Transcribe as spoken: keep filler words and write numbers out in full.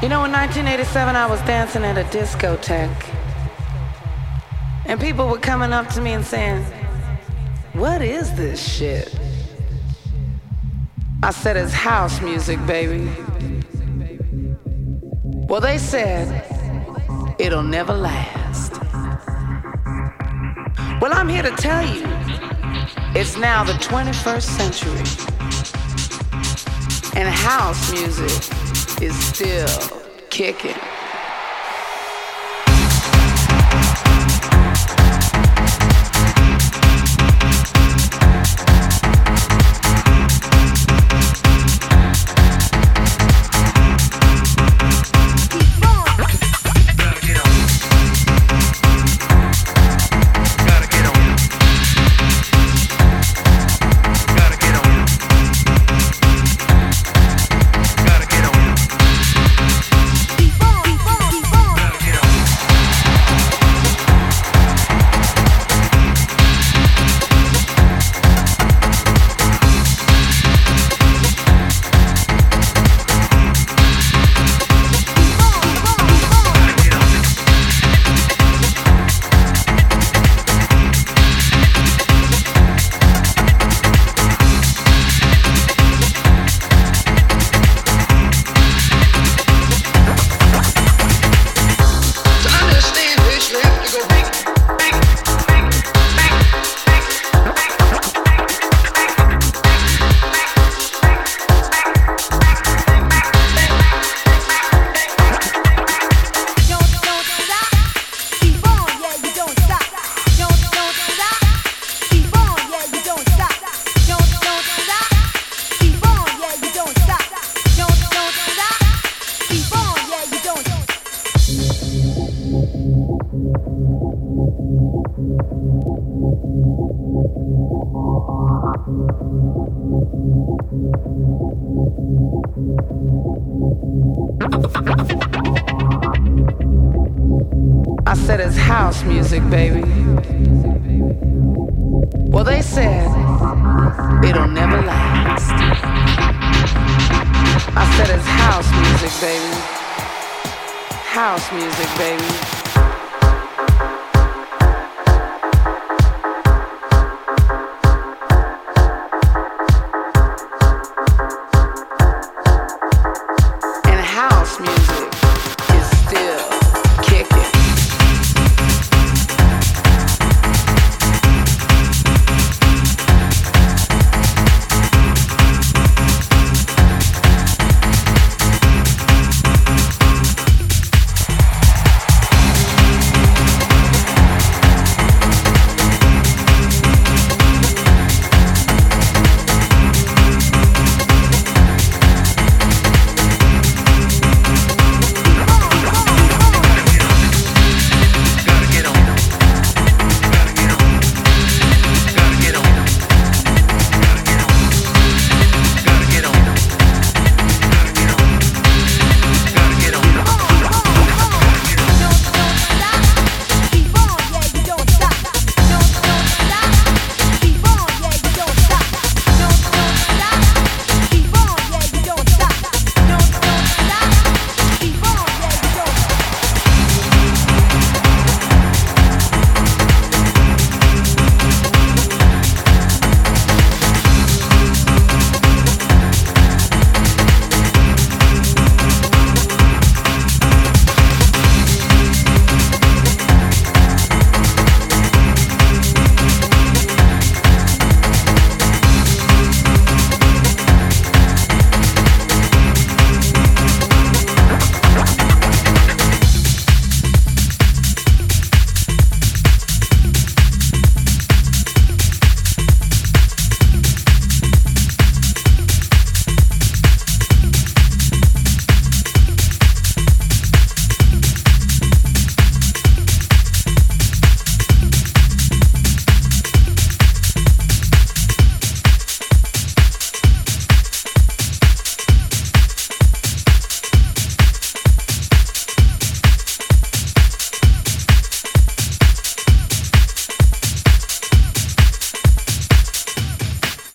You know, in nineteen eighty-seven, I was dancing at a discotheque, and people were coming up to me and saying, "What is this shit?" I said, "It's house music, baby." Well, they said, "It'll never last." Well, I'm here to tell you, it's now the twenty-first century, and house music is still kicking. I said, "It's house music, baby." Well, they said, "It'll never last." I said, "It's house music, baby." House music, baby. And house music is still